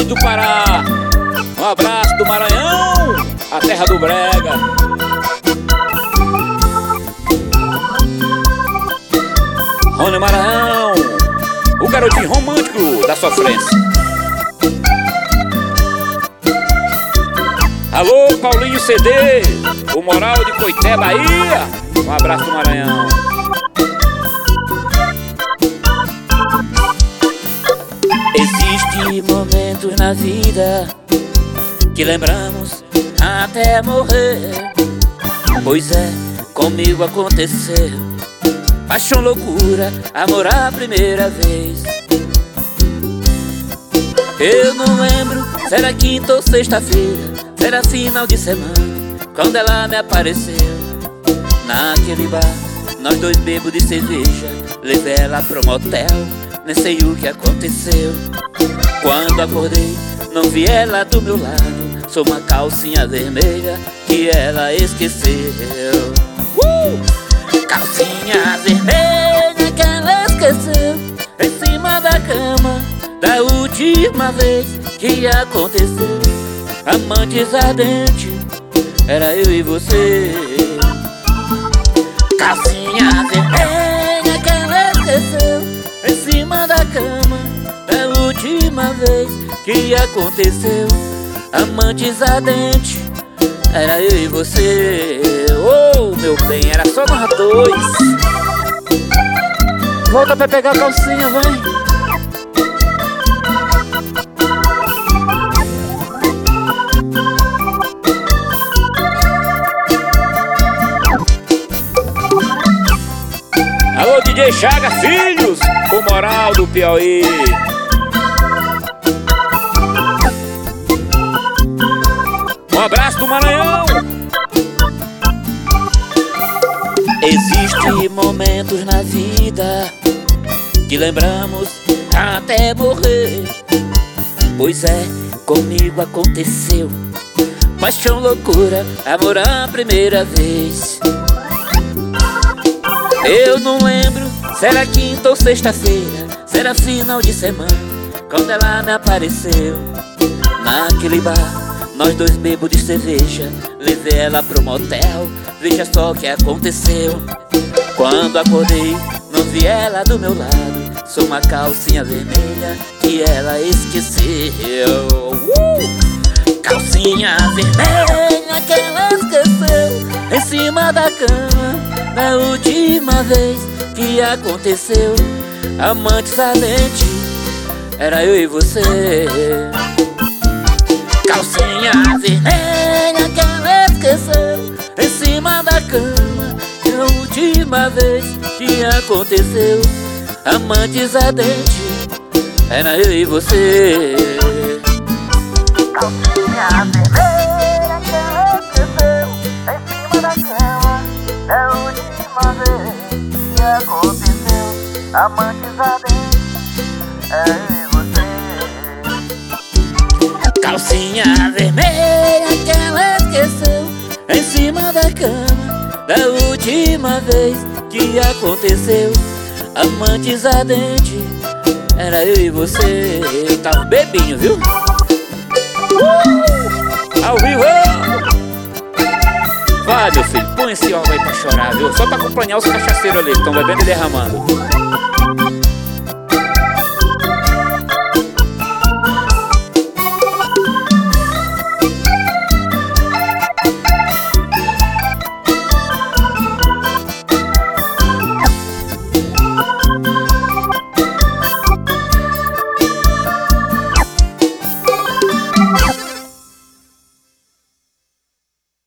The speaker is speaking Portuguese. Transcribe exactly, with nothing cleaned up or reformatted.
Juiz do Pará. Um abraço do Maranhão, a terra do brega. Rony Maranhão, o garotinho romântico da sofrência. Alô, Paulinho C D, o Moral de Coité, Bahia. Um abraço do Maranhão. Existem momentos na vida que lembramos até morrer. Pois é, comigo aconteceu paixão, loucura, amor à primeira vez. Eu não lembro se era quinta ou sexta-feira, se era final de semana, quando ela me apareceu. Naquele bar, nós dois bebos de cerveja, levei ela pro motel, nem sei o que aconteceu. Quando acordei, não vi ela do meu lado, sou uma calcinha vermelha que ela esqueceu. uh! Calcinha vermelha que ela esqueceu em cima da cama, da última vez que aconteceu. Amantes ardentes, era eu e você. Calcinha vermelha que ela esqueceu em cima da cama, da última vez que aconteceu. Amantes ardentes, era eu e você. Oh, meu bem, era só nós dois. Volta pra pegar a calcinha, vai. Alô, D J Chaga Filhos, o Moral do Piauí. Um abraço do Maranhão. Existem momentos na vida que lembramos até morrer. Pois é, comigo aconteceu paixão, loucura, amor à primeira vez. Eu não lembro se era quinta ou sexta-feira, se era final de semana, quando ela me apareceu. Naquele bar, nós dois bebos de cerveja, levei ela pro motel, veja só o que aconteceu. Quando acordei, não vi ela do meu lado, sou uma calcinha vermelha que ela esqueceu. uh! Calcinha vermelha que ela esqueceu em cima da cama, da última vez que aconteceu. Amantes ardentes, era eu e você. Calcinha vermelha que ela esqueceu em cima da cama, da última vez que aconteceu. Amantes ardentes, era eu e você. Calcinha vermelha que ela esqueceu em cima da cama, da última vez que aconteceu. Amantes ardentes, é eu e você. Calcinha vermelha que ela esqueceu em cima da cama, da última vez que aconteceu. Amantes ardentes, era eu e você. Tá um bebinho, viu? Uh! Ao vivo! Vai, meu filho, põe esse órgão aí pra chorar, viu? Só pra acompanhar os cachaceiros ali que estão bebendo e derramando.